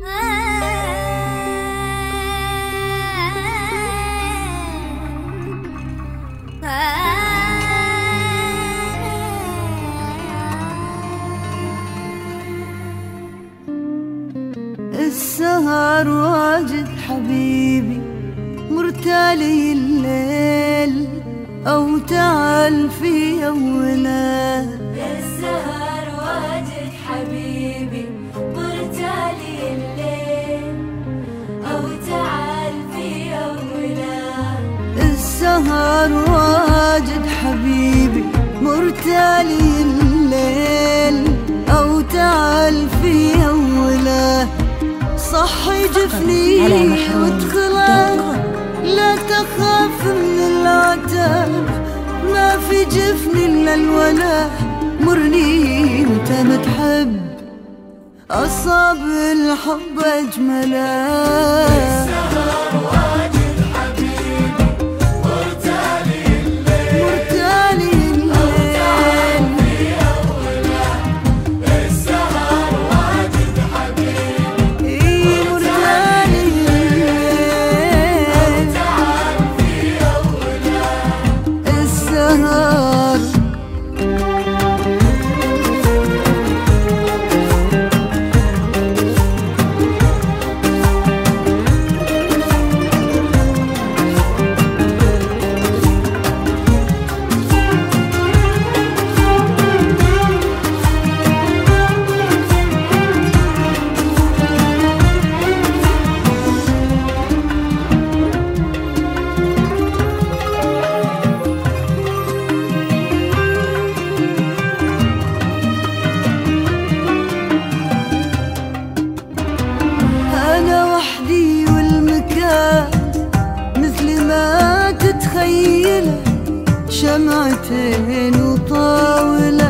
السهر واجد حبيبي مرتالي الليل أو تعال في أوله. السهر واجد حبيبي مرتالي الليل أو تعال في أوله. السهر واجد حبيبي مرتالي الليل أو تعال في أوله. صحي جفني وادخله لا تخاف من العتاب، ما في جفني الا الولا. مرني انت متحب اصاب الحب اجمله. السهر واجد حبيبي مرتالي الليل مرتالي الليل في أوله. السهر واجد حبيبي مرتالي الليل تعال في أوله. السهر. أنا وحدي والمكان مثل ما تتخيله، شمعتين وطاولة